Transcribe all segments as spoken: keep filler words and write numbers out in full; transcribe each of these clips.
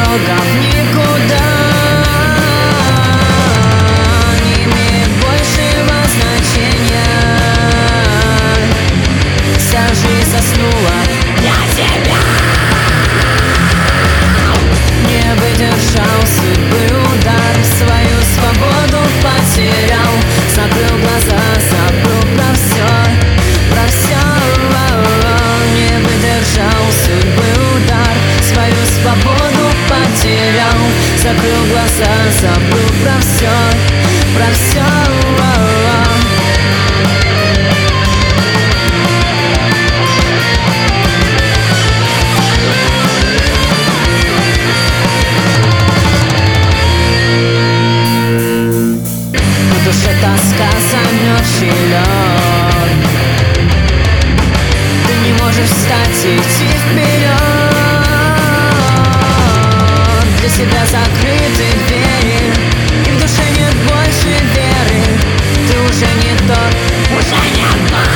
дорога в никуда не имеет большего значения. Вся жизнь заснула для тебя. Не выдержал судьбы удар, свою свободу потерял, закрыл глаза, забыл про все, про все. Не выдержал судьбы удар, свою свободу потерял, закрыл глаза, забыл про все, про все. В душе тоска, замерзший лед. Ты не можешь встать и идти вперед. Для себя закрыты двери, и в душе нет больше веры. Ты уже не тот, уже не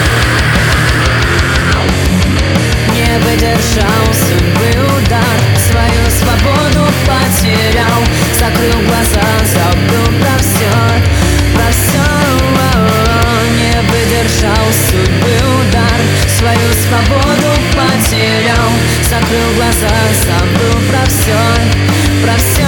тот. Не выдержал судьбы удар, свою свободу потерял, закрыл глаза, забыл про все, про все. Не выдержал судьбы удар, свою свободу потерял, закрыл глаза, забыл про все, про все.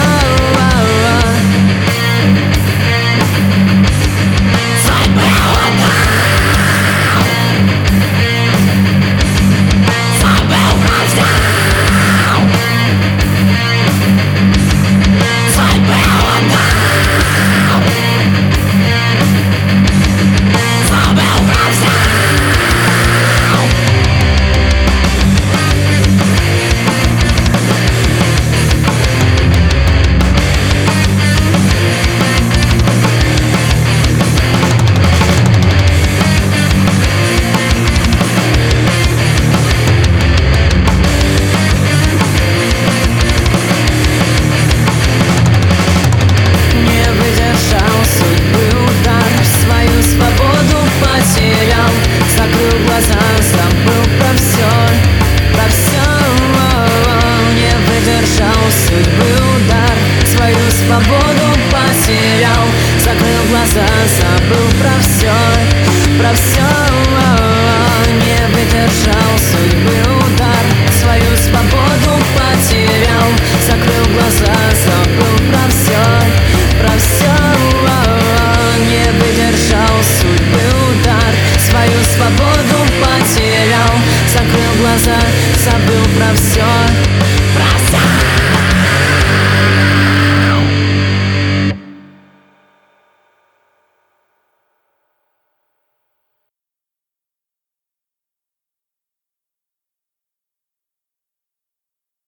Закрыл глаза, забыл про все, про все. Не выдержал судьбы удар, свою свободу потерял, закрыл глаза, забыл про все, про все. Не выдержал